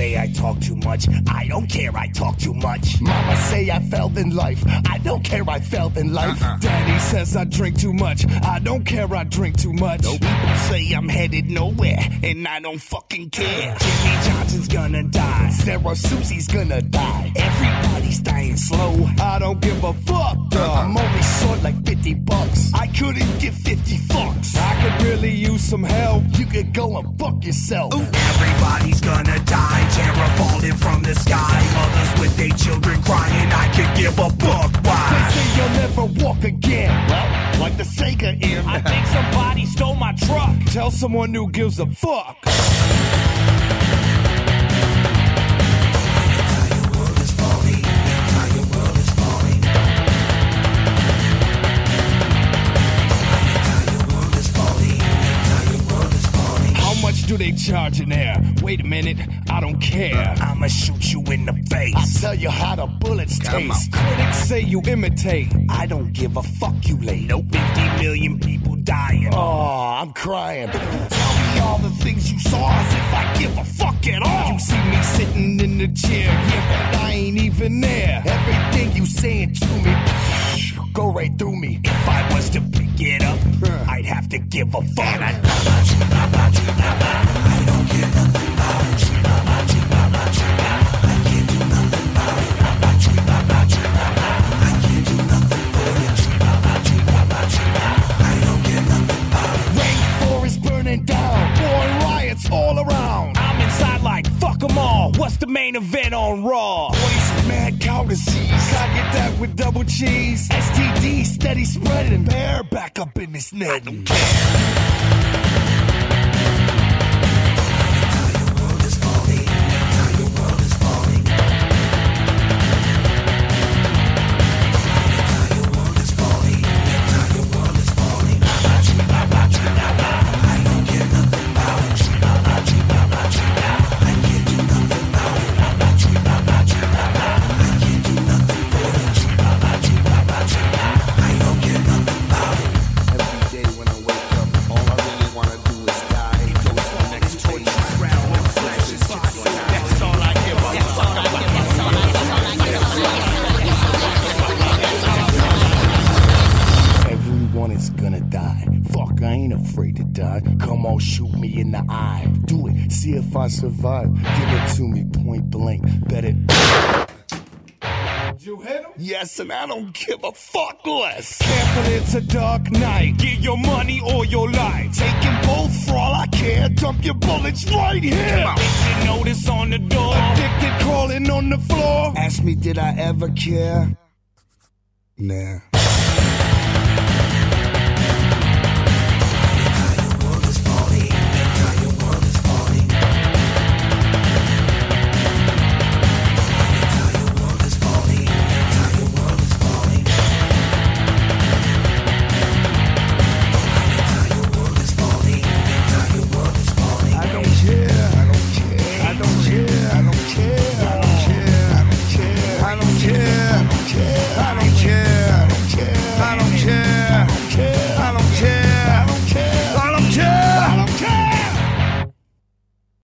say I talk too much. I don't care, I talk too much. Mama say I failed in life. I don't care, I failed in life. Daddy says I drink too much. I don't care, I drink too much. People say I'm headed nowhere, and I don't fucking care. Jimmy Johnson's gonna die. Sarah Susie's gonna die. Everybody's dying slow. I don't give a fuck. I'm only short like $50. I couldn't give 50 fucks. I could really use some help. You could go and fuck yourself. Everybody's gonna die. Terror falling from the sky. Mothers with their children crying. I could give a fuck. Why? They say you'll never walk again. Well, like the Sega M. I think somebody stole my truck. Tell someone who gives a fuck. Do they charge in there? Wait a minute, I don't care. I'ma shoot you in the face. I'll tell you how the bullets taste. Critics say you imitate. I don't give a fuck, you late. Nope, 50 million people dying. Oh, I'm crying. Tell me all the things you saw as if I give a fuck at all. You see me sitting in the chair, yeah, but I ain't even there. Everything you saying to me, go right through me. If I was to pick it up, I'd have to give a fuck. And I don't care nothing about you. I don't care nothing about you. I can't do nothing about it. I can't do nothing for you. I don't care nothing about it. Rainforest burning down. War riots all around. I'm inside like fuck them all. What's the main event on Raw? Poison, mad cow disease. I get that with double cheese. STD steady spreading. Bear back up in this net. I don't care. See if I survive. Give it to me point blank. Bet it. Did you hit him? Yes, and I don't give a fuck less. Careful, it's a dark night. Get your money or your life. Taking both for all I care. Dump your bullets right here. Come on. Did you notice on the door? Addicted crawling on the floor. Ask me, did I ever care? Nah. I don't care.